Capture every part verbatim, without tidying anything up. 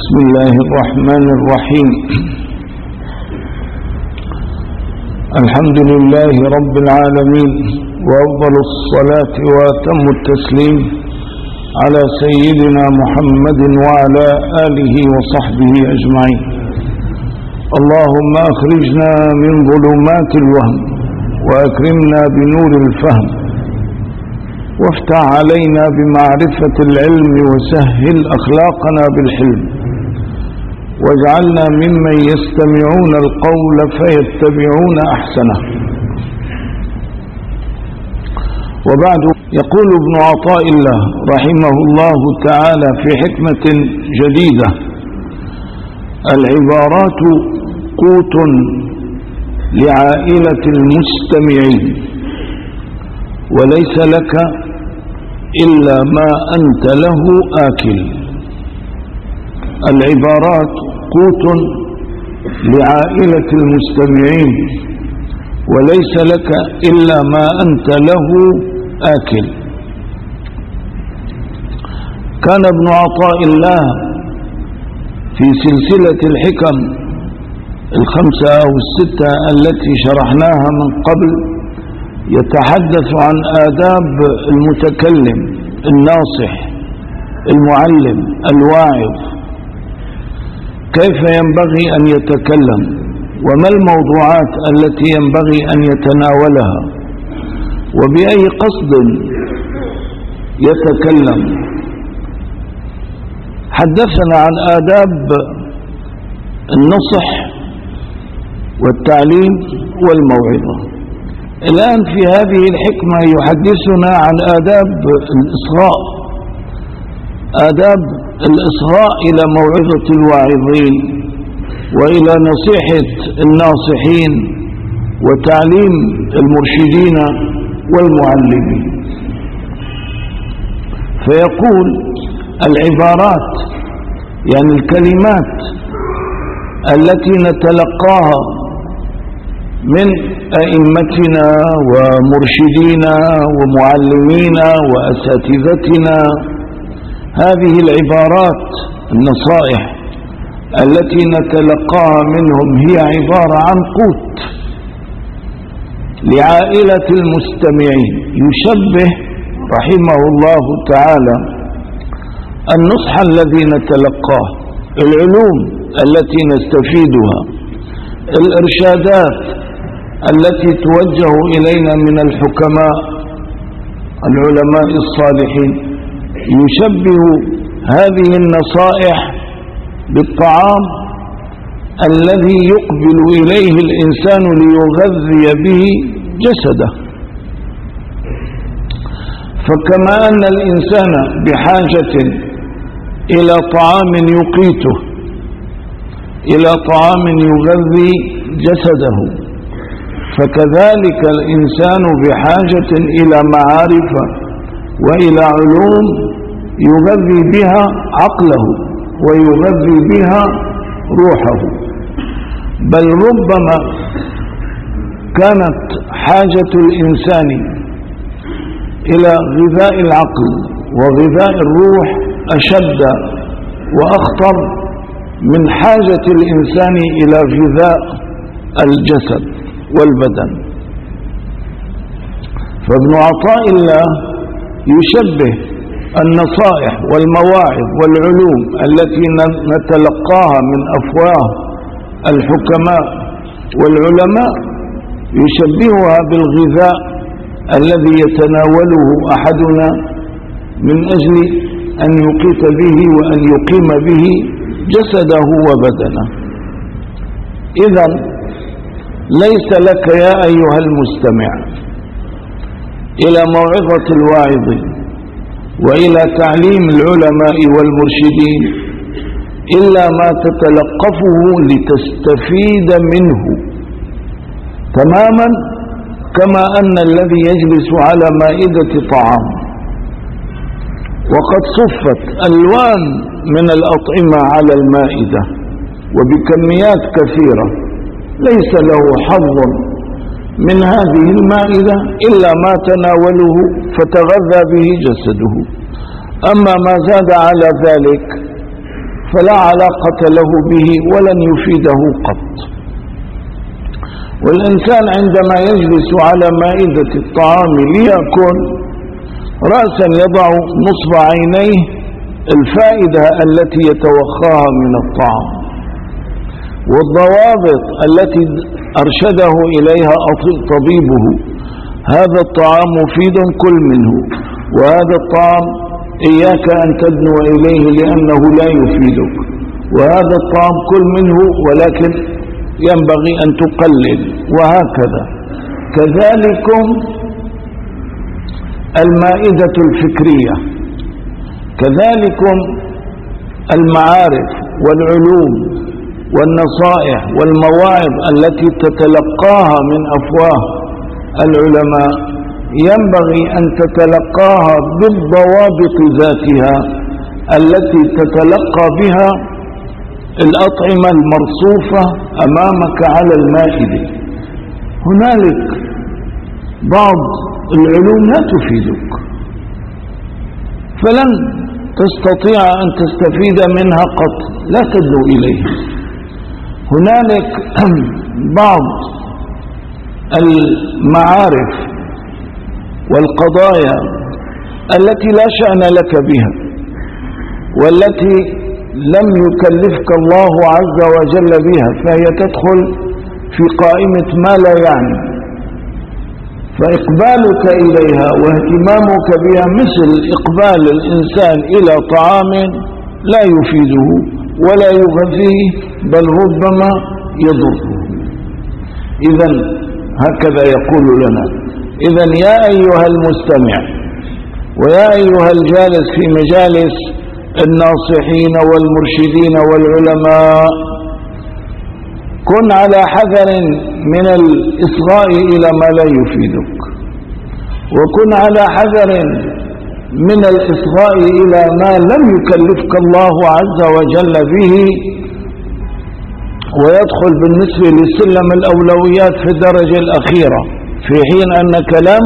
بسم الله الرحمن الرحيم. الحمد لله رب العالمين، وأفضل الصلاة وأتم التسليم على سيدنا محمد وعلى آله وصحبه أجمعين. اللهم أخرجنا من ظلمات الوهم وأكرمنا بنور الفهم، وافتح علينا بمعرفة العلم وسهل أخلاقنا بالحلم، واجعلنا ممن يستمعون القول فيتبعون أحسنه. وبعد، يقول ابن عطاء الله رحمه الله تعالى في حكمة جديدة: العبارات قوت لعائلة المستمعين، وليس لك إلا ما أنت له آكل. العبارات قوت لعائلة المستمعين، وليس لك إلا ما أنت له آكل. كان ابن عطاء الله في سلسلة الحكم الخمسة أو الستة التي شرحناها من قبل يتحدث عن آداب المتكلم الناصح المعلم الواعظ، كيف ينبغي أن يتكلم، وما الموضوعات التي ينبغي أن يتناولها، وبأي قصد يتكلم. حدثنا عن آداب النصح والتعليم والموعظة. الآن في هذه الحكمة يحدثنا عن آداب الإصغاء، آداب الإصغاء إلى موعظة الواعظين، وإلى نصيحة الناصحين، وتعليم المرشدين والمعلمين. فيقول: العبارات يعني الكلمات التي نتلقاها من أئمتنا ومرشدينا ومعلمينا وأساتذتنا، هذه العبارات النصائح التي نتلقاها منهم هي عبارة عن قوت لعائلة المستمعين. يشبه رحمه الله تعالى النصح الذي نتلقاه، العلوم التي نستفيدها، الإرشادات التي توجه إلينا من الحكماء العلماء الصالحين، يشبه هذه النصائح بالطعام الذي يقبل إليه الإنسان ليغذي به جسده. فكما أن الإنسان بحاجة إلى طعام يقيته، إلى طعام يغذي جسده، فكذلك الإنسان بحاجة إلى معارف وإلى علوم يغذي بها عقله ويغذي بها روحه. بل ربما كانت حاجة الإنسان إلى غذاء العقل وغذاء الروح أشد وأخطر من حاجة الإنسان إلى غذاء الجسد والبدن. فابن عطاء الله يشبه النصائح والمواعظ والعلوم التي نتلقاها من أفواه الحكماء والعلماء، يشبهها بالغذاء الذي يتناوله أحدنا من أجل أن يقيت به وأن يقيم به جسده وبدنه. إذن ليس لك يا أيها المستمع إلى موعظة الواعظين وإلى تعليم العلماء والمرشدين إلا ما تتلقفه لتستفيد منه، تماما كما أن الذي يجلس على مائدة طعام وقد صفت ألوان من الأطعمة على المائدة وبكميات كثيرة، ليس له حظ من هذه المائدة إلا ما تناوله فتغذى به جسده. أما ما زاد على ذلك فلا علاقة له به ولن يفيده قط. والإنسان عندما يجلس على مائدة الطعام ليأكل رأسا يضع نصب عينيه الفائدة التي يتوخاها من الطعام والضوابط التي أرشده إليها طبيبه. هذا الطعام مفيد كل منه، وهذا الطعام إياك أن تدنو إليه لأنه لا يفيدك، وهذا الطعام كل منه ولكن ينبغي أن تقلل، وهكذا. كذلكم المائدة الفكرية، كذلكم المعارف والعلوم والنصائح والمواعظ التي تتلقاها من أفواه العلماء ينبغي أن تتلقاها بالضوابط ذاتها التي تتلقى بها الأطعمة المرصوفة أمامك على المائدة. هنالك بعض العلوم لا تفيدك فلن تستطيع أن تستفيد منها قط، لا تدنو إليها. هنالك بعض المعارف والقضايا التي لا شأن لك بها والتي لم يكلفك الله عز وجل بها، فهي تدخل في قائمة ما لا يعني، فإقبالك إليها واهتمامك بها مثل إقبال الإنسان إلى طعام لا يفيده ولا يغذيه بل ربما يضره. إذن هكذا يقول لنا. إذن يا أيها المستمع ويا أيها الجالس في مجالس الناصحين والمرشدين والعلماء، كن على حذر من الإصغاء إلى ما لا يفيدك، وكن على حذر من الإصغاء إلى ما لم يكلفك الله عز وجل به، ويدخل بالنسبة لسلم الأولويات في الدرجة الأخيرة، في حين أنك لم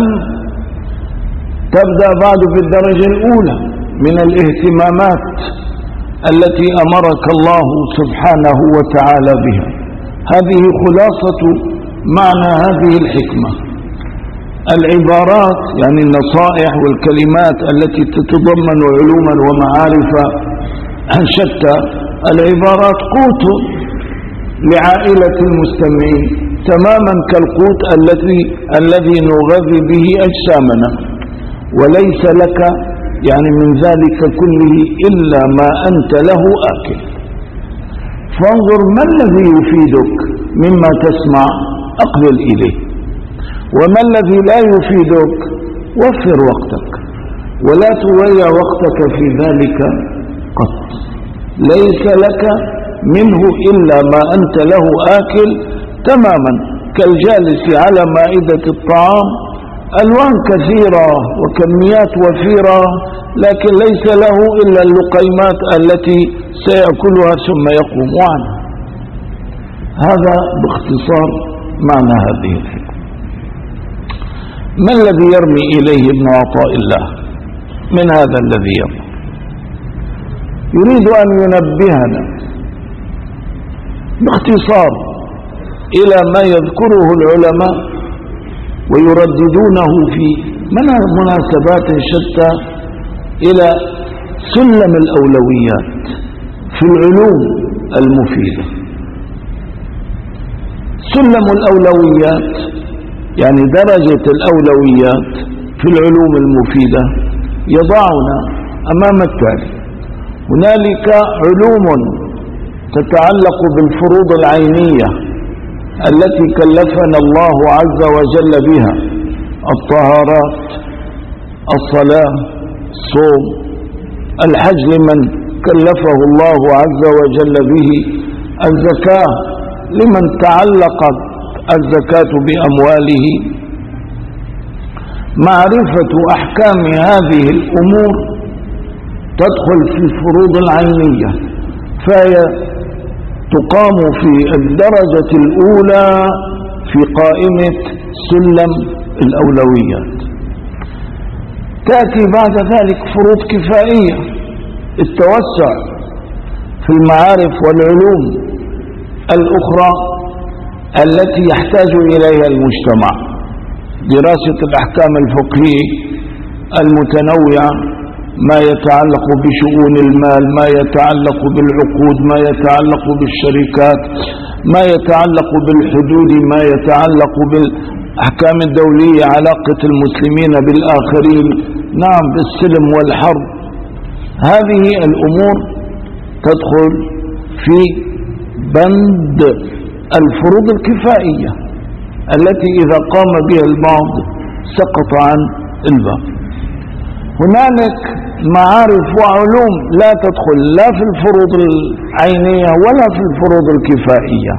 تبدأ بعد في الدرجة الأولى من الاهتمامات التي أمرك الله سبحانه وتعالى بها. هذه خلاصة معنى هذه الحكمة. العبارات يعني النصائح والكلمات التي تتضمن علوما ومعارف شتى، العبارات قوت لعائلة المستمعين تماما كالقوت الذي الذي نغذي به أجسامنا، وليس لك يعني من ذلك كله إلا ما أنت له آكل. فانظر ما الذي يفيدك مما تسمع أقبل إليه، وما الذي لا يفيدك وفر وقتك ولا تضيع وقتك في ذلك قط. ليس لك منه إلا ما أنت له آكل، تماما كالجالس على مائدة الطعام، ألوان كثيرة وكميات وفيرة، لكن ليس له إلا اللقيمات التي سيأكلها ثم يقوم عنها. هذا باختصار معنى هذه الحكمة. ما الذي يرمي إليه ابن عطاء الله من هذا الذي يرمي؟ يريد أن ينبهنا باختصار إلى ما يذكره العلماء ويرددونه في مناسبات شتى إلى سلم الأولويات في العلوم المفيدة. سلم الأولويات يعني درجة الأولويات في العلوم المفيدة يضعنا أمام التالي: هنالك علوم تتعلق بالفروض العينية التي كلفنا الله عز وجل بها: الطهارات، الصلاة، الصوم، الحج لمن كلفه الله عز وجل به، الزكاة لمن تعلقت الزكاة بأمواله. معرفة أحكام هذه الأمور تدخل في الفروض العينية، فهي تقام في الدرجة الأولى في قائمة سلم الأولويات. تأتي بعد ذلك فروض كفائية، التوسع في المعارف والعلوم الأخرى التي يحتاج إليها المجتمع، دراسة الأحكام الفقهية المتنوعة، ما يتعلق بشؤون المال، ما يتعلق بالعقود، ما يتعلق بالشركات، ما يتعلق بالحدود، ما يتعلق بالأحكام الدولية، علاقة المسلمين بالآخرين، نعم، بالسلم والحرب. هذه الأمور تدخل في بند الفروض الكفائية التي إذا قام بها البعض سقط عن الباقي. هنالك معارف وعلوم لا تدخل لا في الفروض العينية ولا في الفروض الكفائية.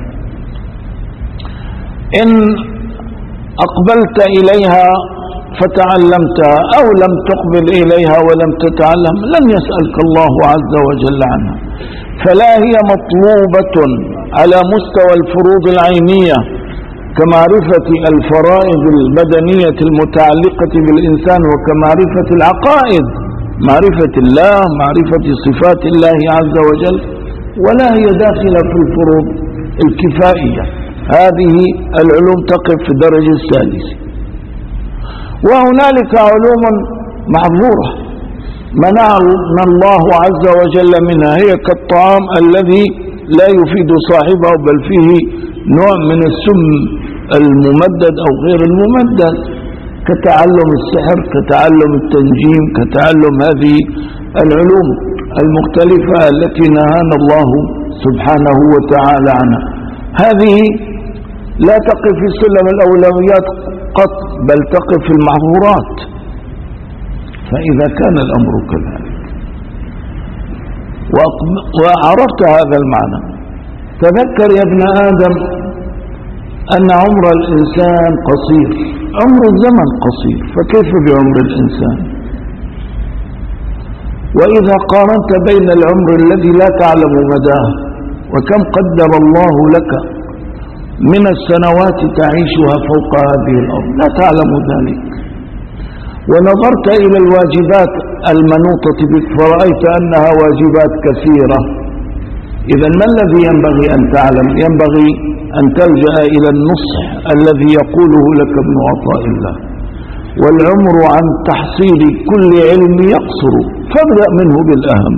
إن أقبلت إليها فتعلمتها أو لم تقبل إليها ولم تتعلم لن يسألك الله عز وجل عنها، فلا هي مطلوبة على مستوى الفروض العينية كمعرفة الفرائض البدنية المتعلقة بالإنسان وكمعرفة العقائد، معرفة الله، معرفة صفات الله عز وجل، ولا هي داخلة في الفروض الكفائية. هذه العلوم تقف في الدرجة الثالثة. وهنالك علوم محظورة منعنا الله عز وجل منها، هي كالطعام الذي لا يفيد صاحبه بل فيه نوع من السم الممدد أو غير الممدد، كتعلم السحر، كتعلم التنجيم، كتعلم هذه العلوم المختلفة التي نهانا الله سبحانه وتعالى عنها. هذه لا تقف في سلم الأولويات قط بل تقف في المحظورات. فإذا كان الأمر كذلك وعرفت هذا المعنى، تذكر يا ابن آدم أن عمر الإنسان قصير، عمر الزمن قصير، فكيف بعمر الإنسان؟ وإذا قارنت بين العمر الذي لا تعلم مداه وكم قدر الله لك من السنوات تعيشها فوق هذه الأرض لا تعلم ذلك، ونظرت إلى الواجبات المنوطة بك فرأيت أنها واجبات كثيرة، إذن ما الذي ينبغي أن تعلم؟ ينبغي أن تلجأ إلى النصح الذي يقوله لك ابن عطاء الله: والعمر عن تحصيل كل علم يقصر فابدأ منه بالأهم.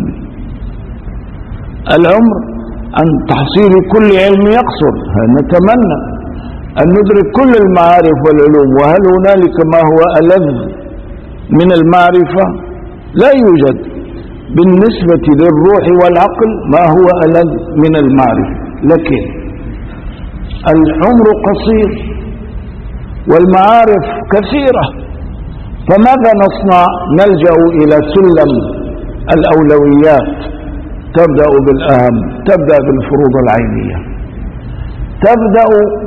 العمر عن تحصيل كل علم يقصر، نتمنى أن ندرك كل المعارف والعلوم، وهل هنالك ما هو ألذ من المعرفة؟ لا يوجد بالنسبة للروح والعقل ما هو ألذ من المعرفة، لكن العمر قصير والمعارف كثيرة، فماذا نصنع؟ نلجأ إلى سلم الأولويات، تبدأ بالأهم، تبدأ بالفروض العينية، تبدأ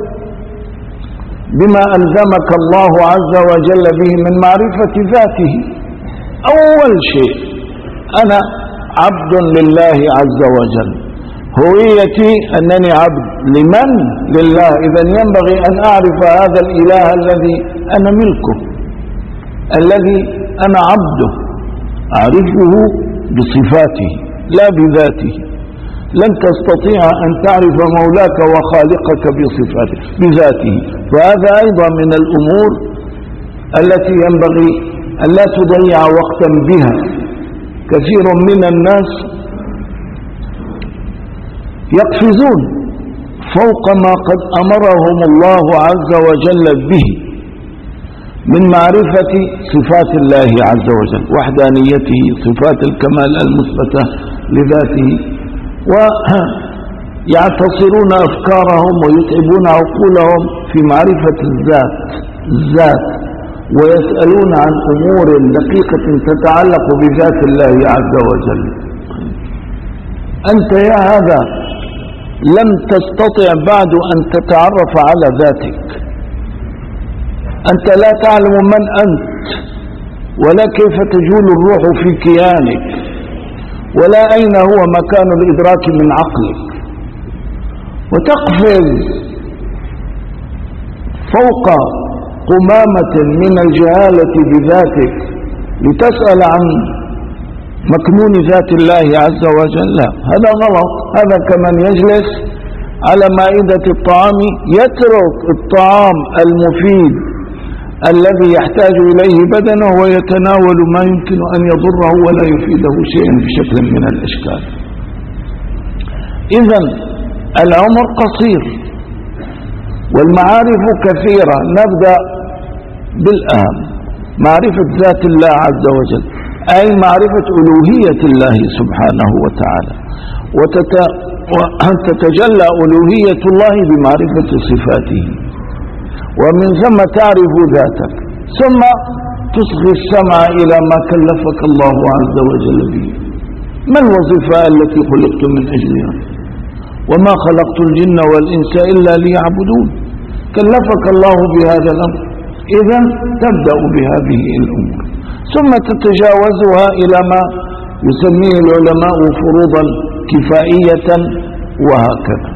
بما ألزمك الله عز وجل به من معرفة ذاته. أول شيء أنا عبد لله عز وجل، هويتي أنني عبد لمن؟ لله. إذن ينبغي أن أعرف هذا الإله الذي أنا ملكه، الذي أنا عبده، أعرفه بصفاته لا بذاته. لن تستطيع أن تعرف مولاك وخالقك بصفاته بذاته، وهذا أيضا من الأمور التي ينبغي أن لا تضيع وقتا بها. كثير من الناس يقفزون فوق ما قد أمرهم الله عز وجل به من معرفة صفات الله عز وجل، وحدانيته، صفات الكمال المثبتة لذاته، ويعتصرون أفكارهم ويتعبون عقولهم في معرفة الذات الذات ويسألون عن أمور دقيقة تتعلق بذات الله عز وجل. أنت يا هذا لم تستطع بعد أن تتعرف على ذاتك، أنت لا تعلم من أنت، ولا كيف تجول الروح في كيانك، ولا أين هو مكان الإدراك من عقلك، وتقفز فوق قمامة من الجهالة بذاتك لتسأل عن مكنون ذات الله عز وجل، لا، هذا غلط. هذا كمن يجلس على مائدة الطعام يترك الطعام المفيد الذي يحتاج إليه بدنه ويتناول ما يمكن أن يضره ولا يفيده شيئا بشكل من الأشكال. إذن العمر قصير والمعارف كثيرة. نبدأ بالأهم، معرفة ذات الله عز وجل، أي معرفة ألوهية الله سبحانه وتعالى، وتتجلى ألوهية الله بمعرفة صفاته، ومن ثم تعرف ذاتك، ثم تصغي السمع إلى ما كلفك الله عز وجل به. ما الوظيفة التي خلقت من أجلها؟ وما خلقت الجن والإنس إلا ليعبدون. كلفك الله بهذا الأمر، إذن تبدأ بهذه الأمور، ثم تتجاوزها إلى ما يسميه العلماء فروضا كفائية، وهكذا.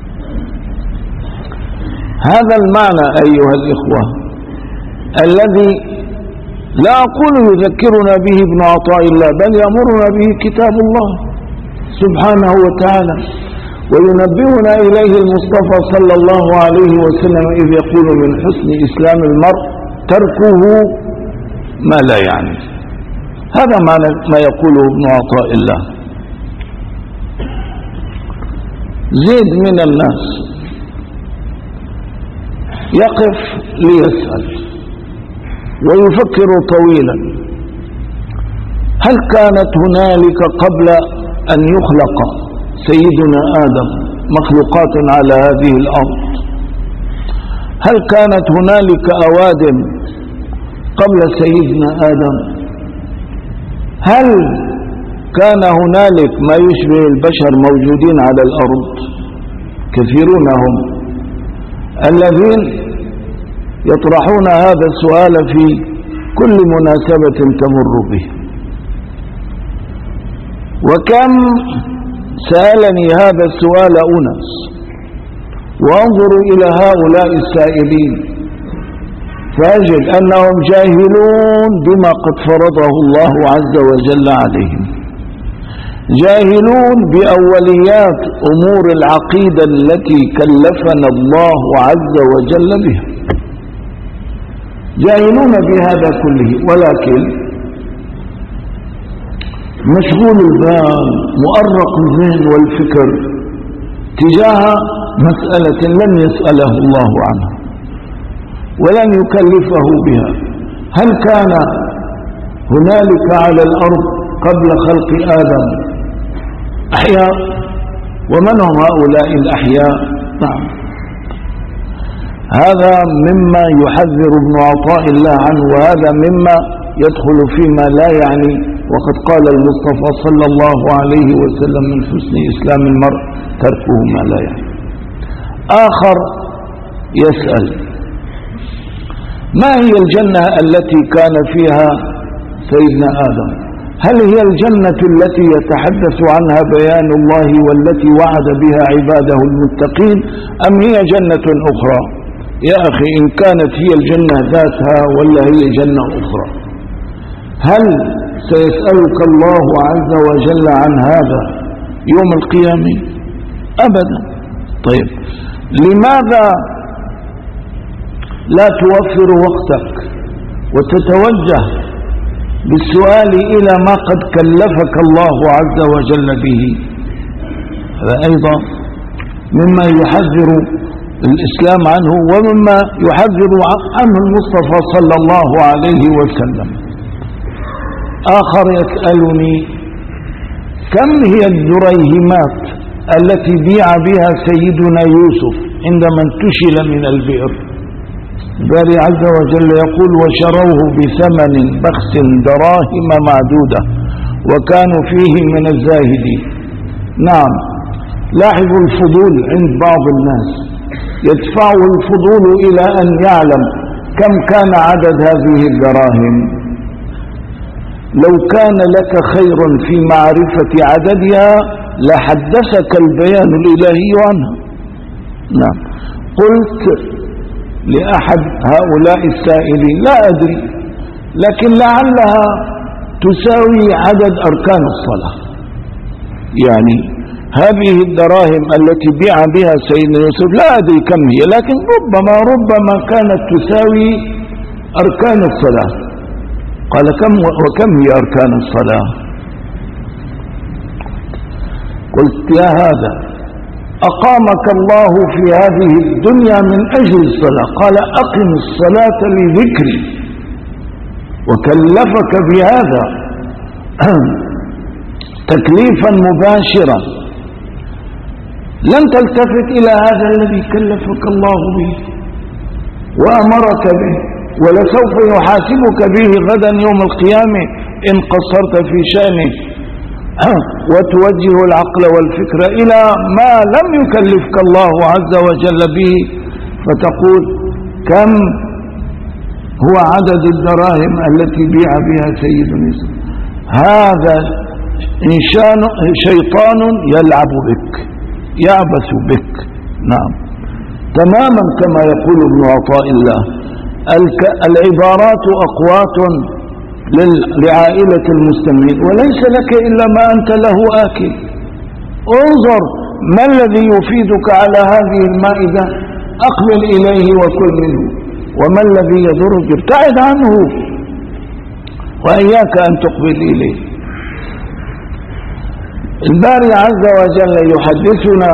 هذا المعنى أيها الإخوة الذي لا أقول يذكرنا به ابن عطاء الله، بل يأمرنا به كتاب الله سبحانه وتعالى، وينبهنا إليه المصطفى صلى الله عليه وسلم إذ يقول من حسن إسلام المرء تركه ما لا يعني. هذا معنى ما يقوله ابن عطاء الله. زيد من الناس يقف ليسأل ويفكر طويلا، هل كانت هنالك قبل أن يخلق سيدنا آدم مخلوقات على هذه الأرض؟ هل كانت هنالك أوادم قبل سيدنا آدم؟ هل كان هنالك ما يشبه البشر موجودين على الأرض؟ كثيرون هم الذين يطرحون هذا السؤال في كل مناسبة تمر به. وكم سألني هذا السؤال أناس، وانظر إلى هؤلاء السائلين فأجد أنهم جاهلون بما قد فرضه الله عز وجل عليهم، جاهلون بأوليات أمور العقيدة التي كلفنا الله عز وجل بها، جاهلون بهذا كله، ولكن مشغول البال مؤرق الذهن والفكر تجاه مسألة لم يسأله الله عنها ولن يكلفه بها. هل كان هنالك على الأرض قبل خلق آدم أحياء؟ ومن هم هؤلاء الأحياء؟ نعم، هذا مما يحذر ابن عطاء الله عنه، وهذا مما يدخل فيما لا يعني. وقد قال المصطفى صلى الله عليه وسلم من حسن إسلام المرء تركه ما لا يعني. آخر يسأل ما هي الجنة التي كان فيها سيدنا آدم؟ هل هي الجنة التي يتحدث عنها بيان الله والتي وعد بها عباده المتقين، أم هي جنة أخرى؟ يا أخي، إن كانت هي الجنة ذاتها ولا هي جنة أخرى؟ هل سيسألك الله عز وجل عن هذا يوم القيامة؟ أبدا. طيب، لماذا لا توفر وقتك وتتوجه بالسؤال إلى ما قد كلفك الله عز وجل به؟ هذا أيضا مما يحذر الإسلام عنه، ومما يحذر عنه المصطفى صلى الله عليه وسلم. آخر يسألني كم هي الدريهمات التي بيع بها سيدنا يوسف عندما انتشل من البئر؟ الباري عز وجل يقول وشروه بثمن بخس دراهم معدودة وكانوا فيه من الزاهدين. نعم، لاحظوا الفضول عند بعض الناس، يدفعه الفضول إلى أن يعلم كم كان عدد هذه الدراهم. لو كان لك خير في معرفة عددها لحدثك البيان الإلهي عنها. نعم، قلت لأحد هؤلاء السائلين لا أدري، لكن لعلها تساوي عدد أركان الصلاة. يعني هذه الدراهم التي بيع بها سيدنا يوسف لا أدري كم هي، لكن ربما ربما كانت تساوي أركان الصلاة. قال كم وكم هي أركان الصلاة؟ قلت يا هذا أقامك الله في هذه الدنيا من أجل الصلاة، قال أقم الصلاة لذكري، وكلفك بهذا تكليفا مباشرا، لن تلتفت إلى هذا الذي كلفك الله به وأمرك به، ولسوف يحاسبك به غدا يوم القيامة إن قصرت في شأنه، وتوجه العقل والفكر إلى ما لم يكلفك الله عز وجل به، فتقول كم هو عدد الدراهم التي بيع بها سيد يوسف؟ هذا إنسان شيطان يلعب بك، يعبث بك. نعم، تماما كما يقول ابن عطاء الله، العبارات أقوات لعائلة المستمعين، وليس لك إلا ما أنت له آكل. انظر ما الذي يفيدك على هذه المائدة، أقبل إليه وكل منه، وما الذي يضرك ابتعد عنه، وإياك أن تقبل إليه. الباري عز وجل يحدثنا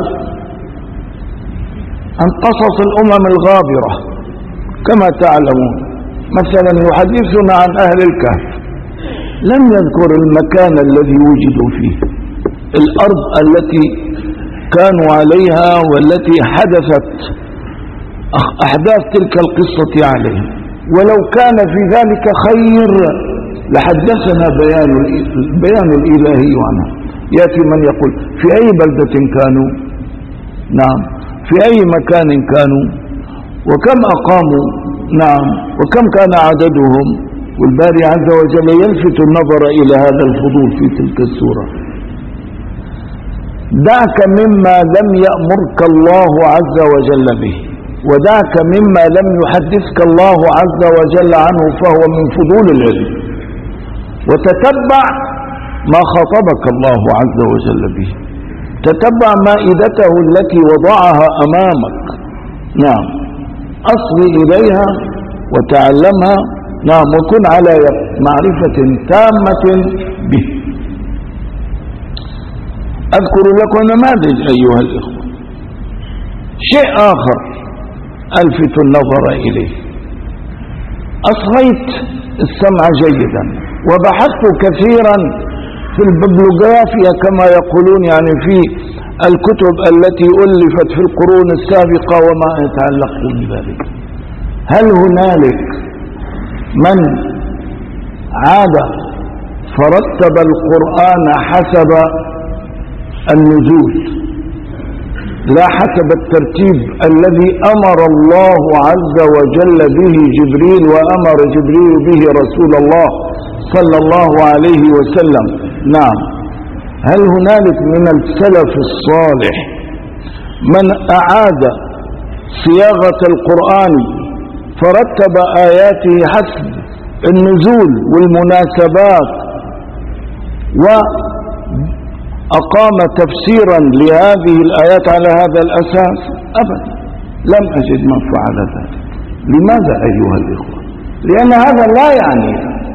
عن قصص الأمم الغابرة كما تعلمون. مثلا يحدثنا عن أهل الكهف، لم يذكر المكان الذي وجدوا فيه، الأرض التي كانوا عليها والتي حدثت أحداث تلك القصة عليها، ولو كان في ذلك خير لحدثنا بيان البيان الإلهي عنها. يأتي من يقول في أي بلدة كانوا، نعم، في أي مكان كانوا، وكم أقاموا، نعم، وكم كان عددهم، والباري عز وجل يلفت النظر إلى هذا الفضول في تلك السورة. دعك مما لم يأمرك الله عز وجل به، ودعك مما لم يحدثك الله عز وجل عنه، فهو من فضول العلم، وتتبع ما خاطبك الله عز وجل به، تتبع مائدته التي وضعها أمامك، نعم، أصغي إليها وتعلمها، نعم، وكن على معرفة تامة به. أذكر لكم نماذج أيها الإخوة. شيء آخر ألفت النظر إليه، أصغيت السمع جيدا وبحثت كثيرا في الببلوغرافيا كما يقولون، يعني في الكتب التي ألفت في القرون السابقة وما يتعلق بذلك. هل هنالك من عاد فرتب القرآن حسب النزول لا حسب الترتيب الذي أمر الله عز وجل به جبريل، وأمر جبريل به رسول الله صلى الله عليه وسلم؟ نعم. هل هنالك من السلف الصالح من أعاد صياغة القرآن فرتب آياته حسب النزول والمناسبات وأقام تفسيرا لهذه الآيات على هذا الأساس؟ أبدا، لم أجد من فعل ذلك. لماذا أيها الإخوة؟ لأن هذا لا يعني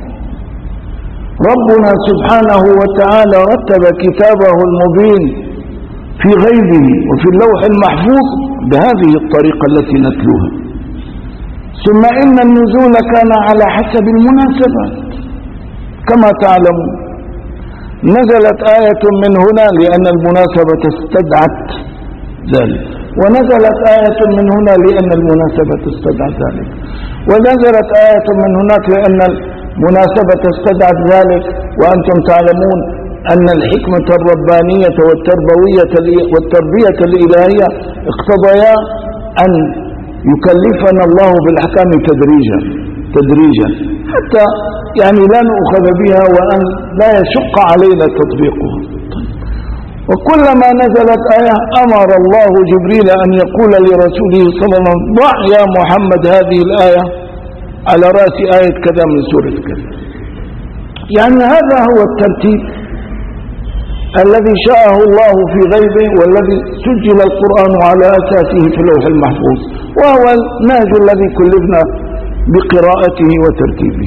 ربنا سبحانه وتعالى رتب كتابه المبين في غيبه وفي اللوح المحفوظ بهذه الطريقة التي نتلوها. ثم إن النزول كان على حسب المناسبات كما تعلمون. نزلت آية من هنا لأن المناسبة استدعت ذلك، ونزلت آية من هنا لأن المناسبة استدعت ذلك، ونزلت آية من هناك لأن المناسبة استدعت ذلك. وأنتم تعلمون أن الحكمة الربانية والتربوية والتربية الإلهية اقتضيا أن يكلفنا الله بالأحكام تدريجا تدريجا حتى يعني لا نؤخذ بها وأن لا يشق علينا تطبيقها. وكلما نزلت آية أمر الله جبريل أن يقول لرسوله صلى الله عليه وسلم ضع يا محمد هذه الآية على رأس آية كذا من سورة كذا. يعني هذا هو الترتيب الذي شاءه الله في غيبه، والذي سجل القرآن على أساسه في اللوح المحفوظ، وهو النهج الذي كلفنا بقراءته وترتيبه.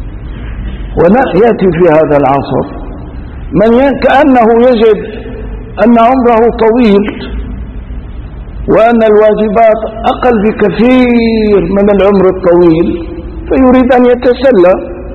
ويأتي في هذا العصر من كأنه يجد أن عمره طويل وأن الواجبات أقل بكثير من العمر الطويل، فيريد أن يتسلى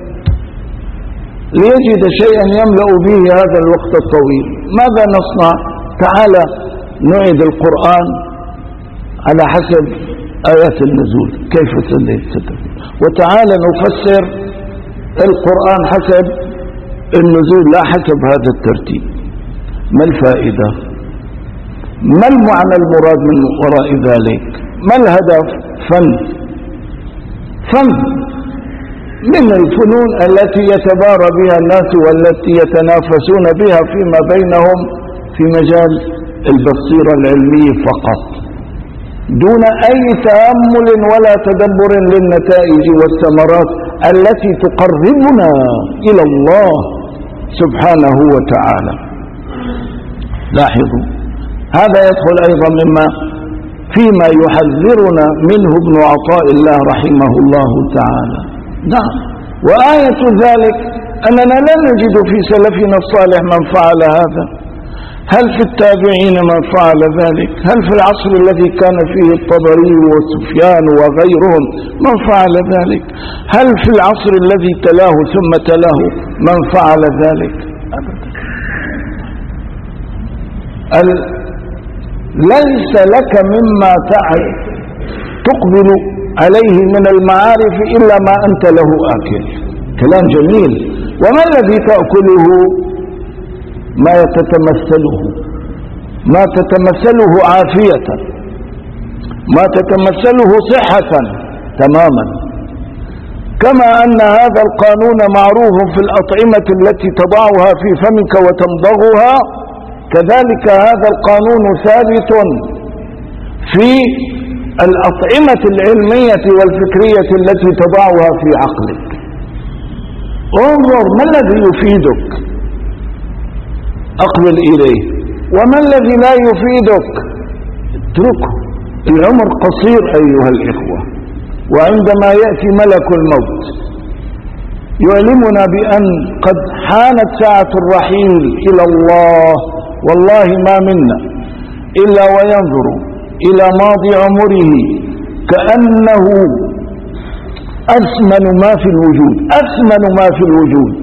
ليجد شيئا يملأ به هذا الوقت الطويل. ماذا نصنع؟ تعالى نعيد القرآن على حسب آيات النزول كيف ستفسر، وتعالى نفسر القرآن حسب النزول لا حسب هذا الترتيب. ما الفائدة؟ ما المعنى المراد من وراء ذلك؟ ما الهدف؟ فن فن من الفنون التي يتبارى بها الناس والتي يتنافسون بها فيما بينهم في مجال البصيرة العلمية فقط، دون أي تأمل ولا تدبر للنتائج والثمرات التي تقربنا إلى الله سبحانه وتعالى. لاحظوا هذا يدخل أيضا مما فيما يحذرنا منه ابن عطاء الله رحمه الله تعالى. نعم، وآية ذلك أننا لا نجد في سلفنا الصالح من فعل هذا. هل في التابعين من فعل ذلك؟ هل في العصر الذي كان فيه الطبري وسفيان وغيرهم من فعل ذلك؟ هل في العصر الذي تلاه ثم تلاه من فعل ذلك؟ أبدا. ليس لك مما تقبل عليه من المعارف إلا ما أنت له آكل. كلام جميل. وما الذي تأكله؟ ما تتمثله ما تتمثله عافية، ما تتمثله صحة تماما. كما أن هذا القانون معروف في الأطعمة التي تضعها في فمك وتمضغها، كذلك هذا القانون ثابت في الأطعمة العلمية والفكرية التي تضعها في عقلك. انظر ما الذي يفيدك أقبل إليه، وما الذي لا يفيدك اتركه. العمر قصير أيها الإخوة، وعندما يأتي ملك الموت يعلمنا بأن قد حانت ساعة الرحيل إلى الله، والله ما منا إلا وينظر إلى ماضي عمره كأنه أثمن ما في الوجود أثمن ما في الوجود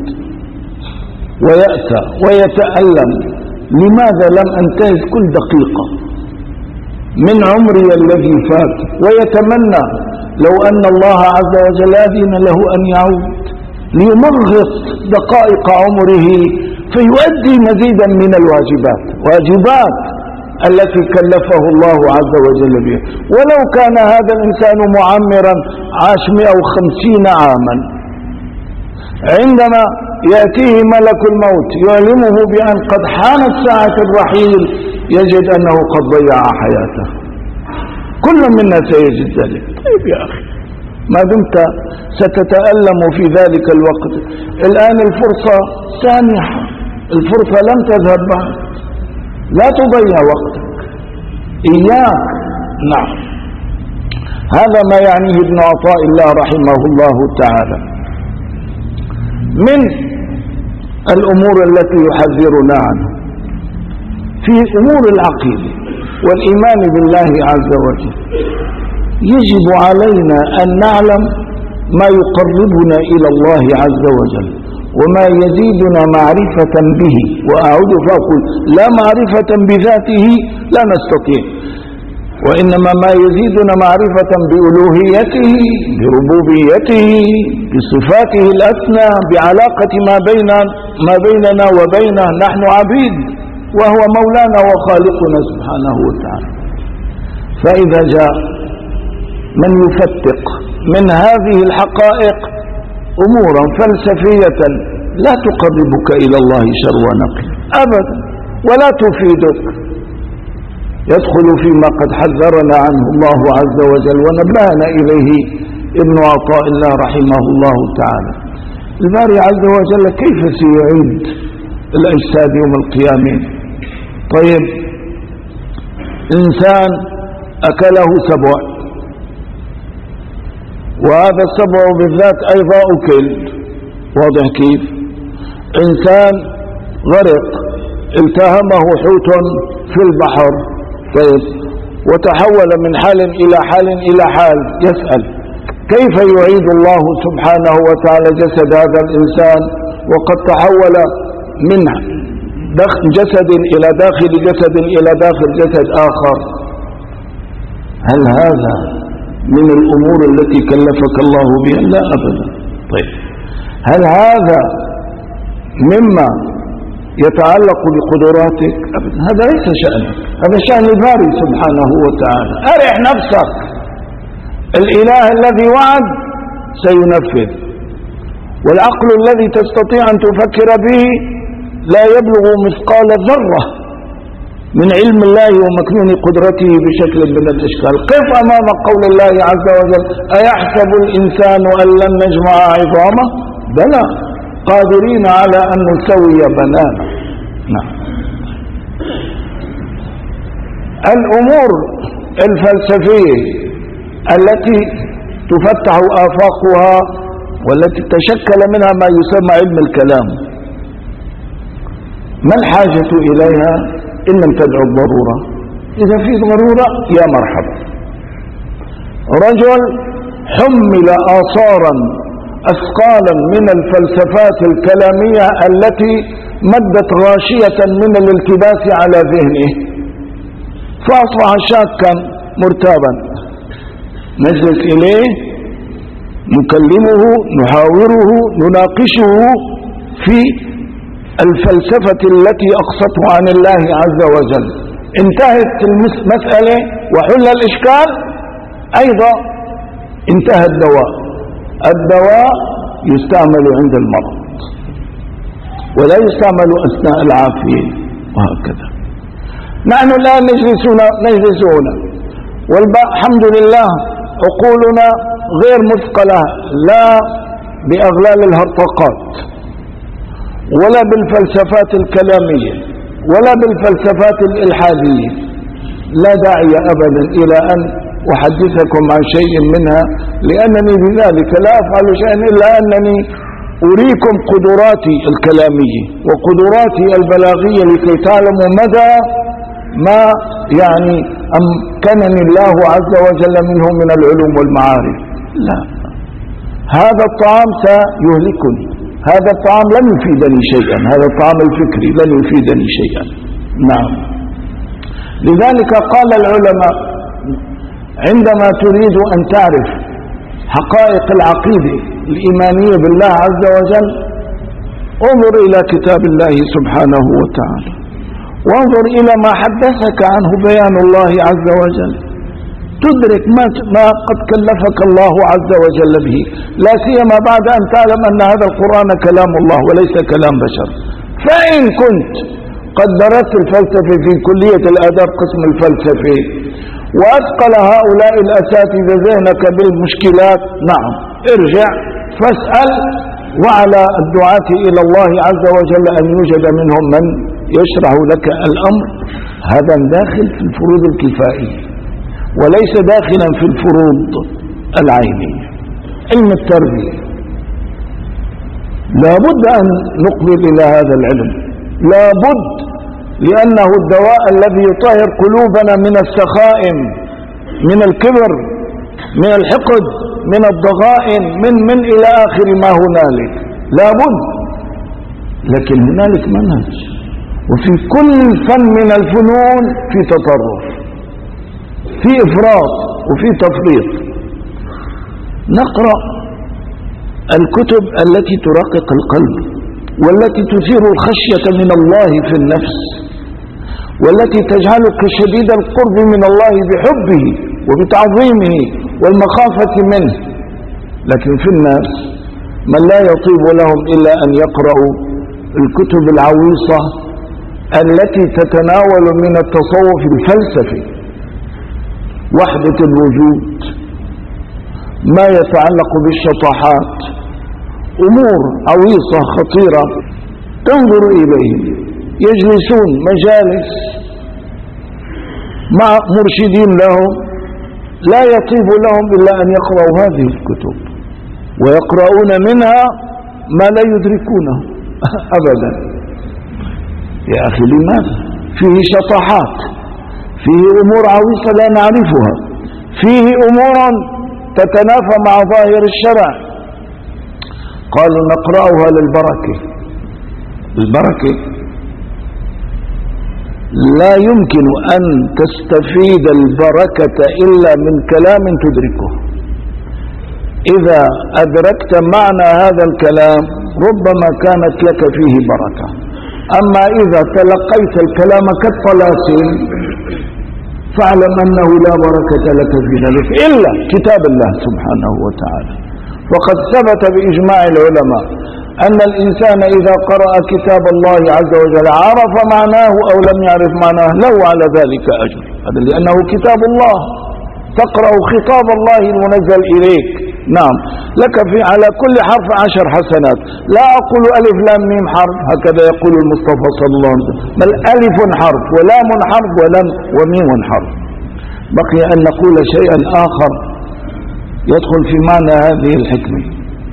ويأتى ويتألم. لماذا لم أنتهز كل دقيقة من عمري الذي فات؟ ويتمنى لو أن الله عز وجل أذن له أن يعود ليمغص دقائق عمره فيؤدي مزيدا من الواجبات واجبات التي كلفه الله عز وجل بها. ولو كان هذا الإنسان معمرا عاش مئة وخمسين عاما، عندما يأتيه ملك الموت يعلمه بأن قد حانت ساعة الرحيل يجد أنه قد ضيع حياته. كل منا سيجد ذلك. طيب يا أخي، ما دمت ستتألم في ذلك الوقت، الآن الفرصة سانحة، الفرصة لم تذهب بعد، لا تضيع وقتك، إياك. نعم، هذا ما يعنيه ابن عطاء الله رحمه الله تعالى من الأمور التي يحذرنا عنها في أمور العقيدة والإيمان بالله عز وجل. يجب علينا أن نعلم ما يقربنا إلى الله عز وجل وما يزيدنا معرفة به. وأعود فأقول لا معرفة بذاته لا نستطيع، وإنما ما يزيدنا معرفة بألوهيته، بربوبيته، بصفاته الأسنى، بعلاقة ما بين ما بيننا وبينه. نحن عبيد وهو مولانا وخالقنا سبحانه وتعالى. فإذا جاء من يفتق من هذه الحقائق أمورا فلسفية لا تقربك إلى الله شر ونقل أبدا ولا تفيدك، يدخل فيما قد حذرنا عنه الله عز وجل ونبهنا إليه ابن عطاء الله رحمه الله تعالى. الباري عز وجل كيف سيعيد الأجساد يوم القيامة؟ طيب إنسان أكله سبع، وهذا السبع بالذات أيضا أكل، واضح كيف؟ إنسان غرق التهمه حوت في البحر، طيب وتحول من حال إلى حال إلى حال، يسأل كيف يعيد الله سبحانه وتعالى جسد هذا الإنسان وقد تحول من جسد إلى داخل جسد إلى داخل جسد آخر؟ هل هذا من الأمور التي كلفك الله بها؟ لا أبدا. طيب هل هذا مما يتعلق بقدراتك؟ أبدا، هذا ليس شأنك، هذا شأن الباري سبحانه وتعالى. أرح نفسك، الإله الذي وعد سينفذ، والعقل الذي تستطيع أن تفكر به لا يبلغ مثقال ذرة من علم الله ومكنون قدرته بشكل من الإشكال. قف أمام قول الله عز وجل: أيحسب الإنسان أن لن نجمع عظامه؟ بلى قادرين على أن نسوي بنانه. نعم. الأمور الفلسفية التي تفتح آفاقها والتي تشكل منها ما يسمى علم الكلام، ما الحاجة إليها إن لم تدعو الضرورة؟ إذا في ضرورة يا مرحبا. رجل حمل آثارا أثقالا من الفلسفات الكلامية التي مدت غاشية من الالتباس على ذهنه، فأصبح شاكا مرتابا. نجلس إليه، نكلمه، نحاوره، نناقشه في الفلسفة التي أقصته عن الله عز وجل. انتهت المسألة وحل الإشكال، أيضا انتهى الدواء. الدواء يستعمل عند المرض ولا يستعمل أثناء العافية، وهكذا. نحن الآن نجلسون نجلسون والحمد لله عقولنا غير مثقلة لا بأغلال الهرطقات ولا بالفلسفات الكلامية ولا بالفلسفات الإلحادية. لا داعي أبدا إلى أن أحدثكم عن شيء منها، لأنني بذلك لا أفعل شيئا إلا أنني أريكم قدراتي الكلامية وقدراتي البلاغية لكي تعلموا مدى ما يعني أمكنني الله عز وجل منه من العلوم والمعارف. لا، هذا الطعام سيهلكني، هذا الطعام لن يفيدني شيئا، هذا الطعام الفكري لن يفيدني شيئا. نعم. لذلك قال العلماء: عندما تريد أن تعرف حقائق العقيدة الإيمانية بالله عز وجل، انظر إلى كتاب الله سبحانه وتعالى، وانظر إلى ما حدثك عنه بيان الله عز وجل، تدرك ما ما قد كلفك الله عز وجل به، لا سيما بعد أن تعلم أن هذا القرآن كلام الله وليس كلام بشر. فإن كنت قد درست الفلسفة في كلية الآداب قسم الفلسفة وأثقل هؤلاء الأساتذة ذهنك بالمشكلات، نعم ارجع فاسأل، وعلى الدعاة إلى الله عز وجل أن يوجد منهم من يشرح لك الأمر. هذا داخل في الفروض الكفائية وليس داخلا في الفروض العينية. علم التربية لا بد أن نقبل إلى هذا العلم، لا بد، لأنه الدواء الذي يطهر قلوبنا من السخائم، من الكبر، من الحقد، من الضغائن، من من إلى آخر ما هنالك، لا بد. لكن هنالك منهج، وفي كل فن من الفنون في تطرف، في إفراط وفي تفريط. نقرأ الكتب التي ترقق القلب والتي تثير الخشية من الله في النفس والتي تجعلك شديد القرب من الله بحبه وبتعظيمه والمخافة منه. لكن في الناس من لا يطيب لهم إلا أن يقرأوا الكتب العويصة التي تتناول من التصوف الفلسفي وحدة الوجود، ما يتعلق بالشطحات، أمور عويصة خطيرة تنظر إليهم يجلسون مجالس مع مرشدين لهم لا يطيب لهم إلا أن يقرأوا هذه الكتب ويقرؤون منها ما لا يدركونه أبدا. يا أخي لماذا؟ فيه شطحات، فيه أمور عويصة لا نعرفها، فيه أمور تتنافى مع ظاهر الشرع. قالوا نقرأها للبركة. البركة لا يمكن أن تستفيد البركة إلا من كلام تدركه. إذا أدركت معنى هذا الكلام ربما كانت لك فيه بركة، أما إذا تلقيت الكلام كالطلاسم فاعلم أنه لا بركة لك في ذلك إلا كتاب الله سبحانه وتعالى. وقد ثبت بإجماع العلماء أن الإنسان إذا قرأ كتاب الله عز وجل عرف معناه أو لم يعرف معناه له على ذلك أجر، هذا لأنه كتاب الله، تقرأ خطاب الله المنزل إليك. نعم، لك في على كل حرف عشر حسنات. لا أقول ألف لام ميم حرف هكذا يقول المصطفى صلى الله عليه وسلم، بل ألف حرف ولام حرف ولم وميم حرف. بقي أن نقول شيئا آخر يدخل في معنى هذه الحكمة.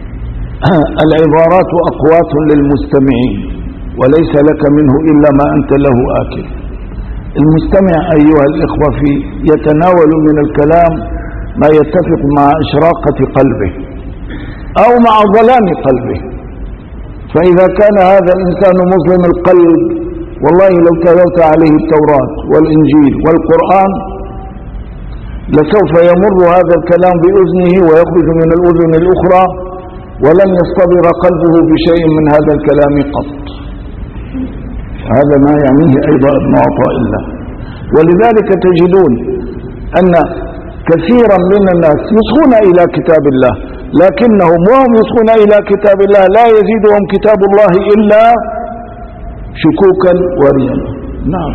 العبارات أقوات للمستمعين وليس لك منه إلا ما أنت له آكل. المستمع أيها الإخوة في يتناول من الكلام ما يتفق مع إشراقة قلبه أو مع ظلام قلبه. فإذا كان هذا الإنسان مظلم القلب والله لو تلوت عليه التوراة والإنجيل والقرآن لسوف يمر هذا الكلام بأذنه ويخرج من الأذن الأخرى ولن يصطبر قلبه بشيء من هذا الكلام قط. هذا ما يعنيه أيضا ابن عطاء الله. ولذلك تجدون أن كثيرا من الناس يصغون إلى كتاب الله، لكنهم وهم يصغون إلى كتاب الله لا يزيدهم كتاب الله إلا شكوكا وريبا. نعم،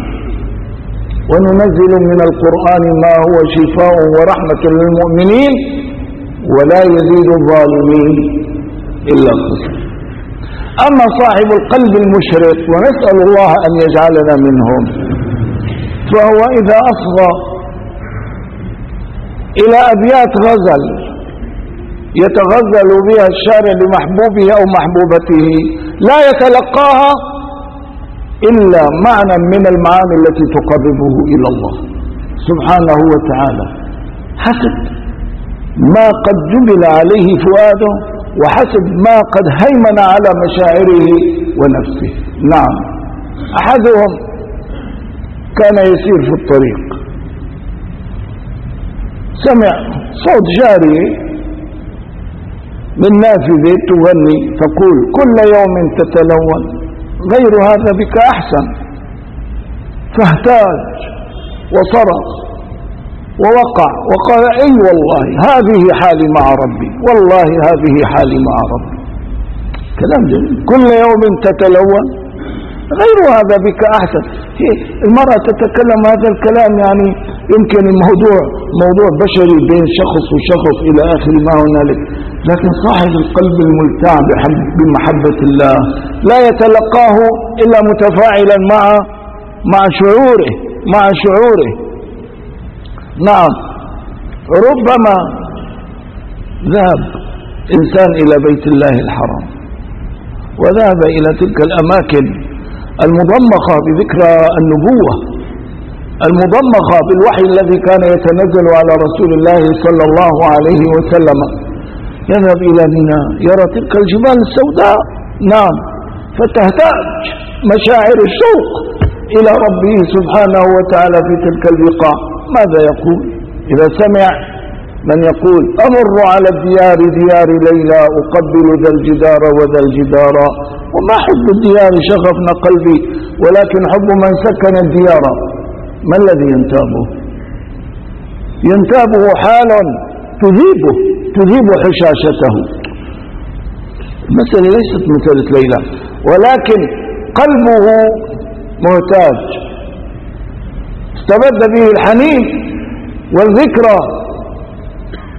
وننزل من القرآن ما هو شفاء ورحمة للمؤمنين ولا يزيد الظالمين إلا خسرا. أما صاحب القلب المشرق ونسأل الله أن يجعلنا منهم، فهو إذا أصغى إلى أبيات غزل يتغزل بها الشارع لمحبوبه أو محبوبته لا يتلقاها إلا معنى من المعاني التي تقربه إلى الله سبحانه وتعالى، حسب ما قد جبل عليه فؤاده وحسب ما قد هيمن على مشاعره ونفسه. نعم، أحدهم كان يسير في الطريق سمع صوت جارية من نافذة تغني تقول كل يوم تتلون غير هذا بك أحسن، فاهتاج وصرخ ووقع وقال اي والله هذه حالي مع ربي، والله هذه حالي مع ربي. كلام جميل، كل يوم تتلون غير هذا بك أحسن. المرأة تتكلم هذا الكلام يعني يمكن الموضوع موضوع بشري بين شخص وشخص إلى آخر ما هنالك، لكن صاحب القلب الملتع بمحبة الله لا يتلقاه إلا متفاعلا مع مع شعوره مع شعوره. نعم، ربما ذهب إنسان إلى بيت الله الحرام وذهب إلى تلك الأماكن المضمخة بذكرى النبوة، المضمخة بالوحي الذي كان يتنزل على رسول الله صلى الله عليه وسلم. يذهب إلى منى يرى تلك الجبال السوداء، نعم، فتهتاج مشاعر الشوق إلى ربه سبحانه وتعالى في تلك البقاع. ماذا يقول إذا سمع من يقول أمر على الديار ديار ليلى أقبل ذا الجدار وذا الجدار، وما حب الديار شغفنا قلبي ولكن حب من سكن الديار. ما الذي ينتابه؟ ينتابه حال تذيبه تذيب حشاشته. المسألة ليست مسألة ليلى، ولكن قلبه محتاج، استبد به الحنين والذكرى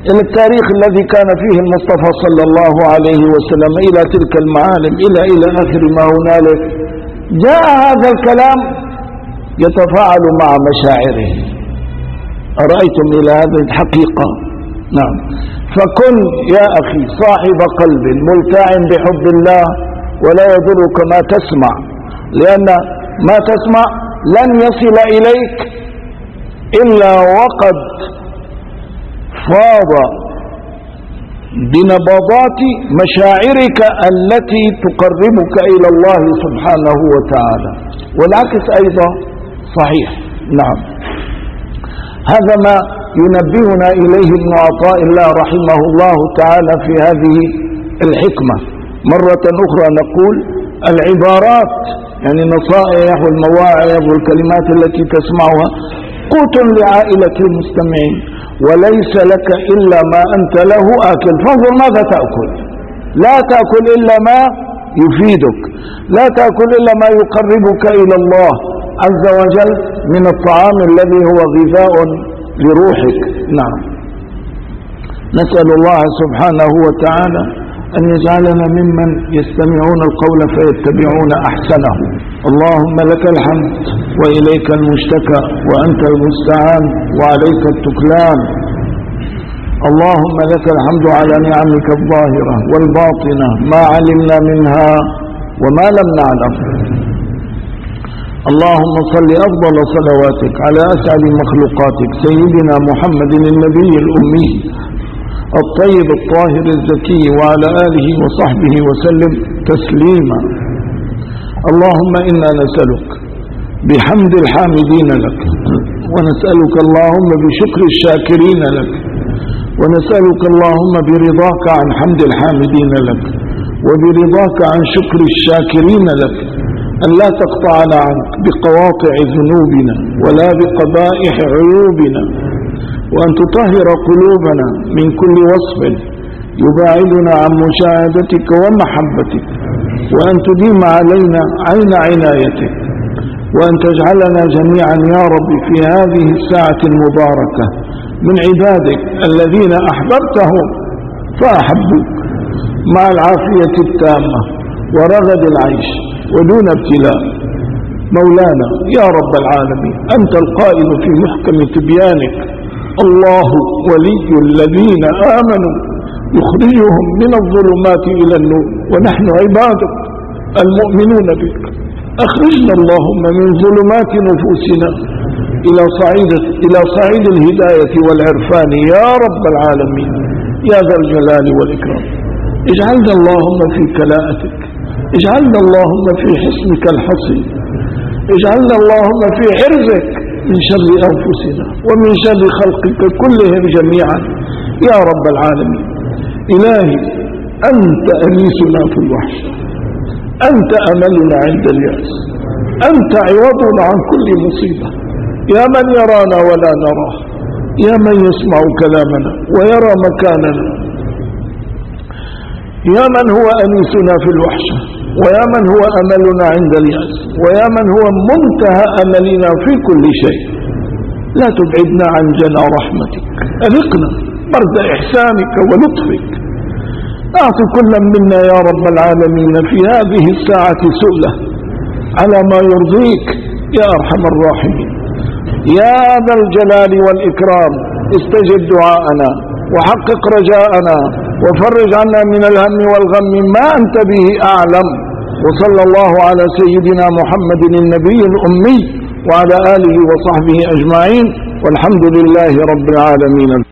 إلى التاريخ الذي كان فيه المصطفى صلى الله عليه وسلم، إلى تلك المعالم، إلى إلى آخر ما هنالك. جاء هذا الكلام يتفاعل مع مشاعره. أرأيتم إلى هذه الحقيقة؟ نعم. فكن يا أخي صاحب قلب ملتع بحب الله، ولا يضرك ما تسمع، لأن ما تسمع لن يصل إليك إلا وقد فاض بنبضات مشاعرك التي تقربك إلى الله سبحانه وتعالى، والعكس أيضا صحيح. نعم. هذا ما ينبهنا إليه ابن عطاء الله رحمه الله تعالى في هذه الحكمة. مرة أخرى نقول العبارات يعني النصائح والمواعظ والكلمات التي تسمعها قوت لعائلة المستمعين، وليس لك إلا ما أنت له آكل. فانظر ماذا تأكل. لا تأكل إلا ما يفيدك، لا تأكل إلا ما يقربك إلى الله عز وجل من الطعام الذي هو غذاء لروحك. نعم. نسأل الله سبحانه وتعالى أن يجعلنا ممن يستمعون القول فيتبعون أحسنه. اللهم لك الحمد وإليك المشتكى وأنت المستعان وعليك التكلان. اللهم لك الحمد على نعمك الظاهرة والباطنة، ما علمنا منها وما لم نعلم. اللهم صل أفضل صلواتك على أسعد مخلوقاتك سيدنا محمد النبي الأمي الطيب الطاهر الزكي، وعلى آله وصحبه وسلم تسليما. اللهم إنا نسألك بحمد الحامدين لك، ونسألك اللهم بشكر الشاكرين لك، ونسألك اللهم برضاك عن حمد الحامدين لك، وبرضاك عن شكر الشاكرين لك، أن لا تقطعنا عنك بقواطع ذنوبنا ولا بقبائح عيوبنا، وأن تطهر قلوبنا من كل وصف يباعدنا عن مشاهدتك ومحبتك، وأن تديم علينا عين عنايتك، وأن تجعلنا جميعا يا رب في هذه الساعة المباركة من عبادك الذين أحببتهم فأحبوك، مع العافية التامة ورغد العيش ودون ابتلاء. مولانا يا رب العالمين، أنت القائل في محكم تبيانك: الله ولي الذين آمنوا يخرجهم من الظلمات إلى النور، ونحن عبادك المؤمنون بك. أخرجنا اللهم من ظلمات نفوسنا إلى صعيد إلى صعيد الهداية والعرفان يا رب العالمين يا ذا الجلال والإكرام. اجعلنا اللهم في كلاءتك، اجعلنا اللهم في حصنك الحصين، اجعلنا اللهم في حرزك من شر أنفسنا ومن شر خلقك كلهم جميعا يا رب العالمين. إلهي أنت أنيسنا في الوحشة، أنت أملنا عند اليأس، أنت عوضنا عن كل مصيبة، يا من يرانا ولا نراه، يا من يسمع كلامنا ويرى مكاننا، يا من هو أنيسنا في الوحشة، ويا من هو أملنا عند اليأس، ويا من هو منتهى أملنا في كل شيء. لا تبعدنا عن جنى رحمتك، أذقنا برد إحسانك ولطفك. أعط كل منا يا رب العالمين في هذه الساعة سؤلة على ما يرضيك يا أرحم الراحمين. يا ذا الجلال والإكرام استجب دعاءنا وحقق رجاءنا وفرج عنا من الهم والغم ما أنت به أعلم. وصلى الله على سيدنا محمد النبي الأمي وعلى آله وصحبه أجمعين، والحمد لله رب العالمين.